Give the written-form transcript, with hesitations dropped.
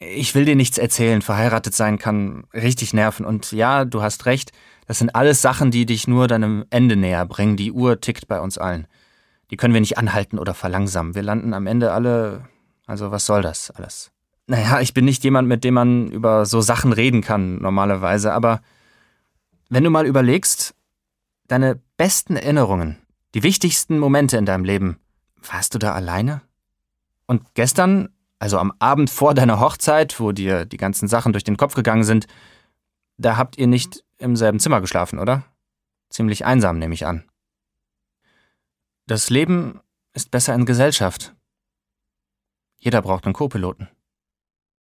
Ich will dir nichts erzählen, verheiratet sein kann richtig nerven. Und ja, du hast recht, das sind alles Sachen, die dich nur deinem Ende näher bringen. Die Uhr tickt bei uns allen. Die können wir nicht anhalten oder verlangsamen. Wir landen am Ende alle... Also was soll das alles? Naja, ich bin nicht jemand, mit dem man über so Sachen reden kann, normalerweise. Aber wenn du mal überlegst, deine besten Erinnerungen, die wichtigsten Momente in deinem Leben, warst du da alleine? Und gestern, also am Abend vor deiner Hochzeit, wo dir die ganzen Sachen durch den Kopf gegangen sind, da habt ihr nicht im selben Zimmer geschlafen, oder? Ziemlich einsam, nehme ich an. Das Leben ist besser in Gesellschaft. Jeder braucht einen Co-Piloten.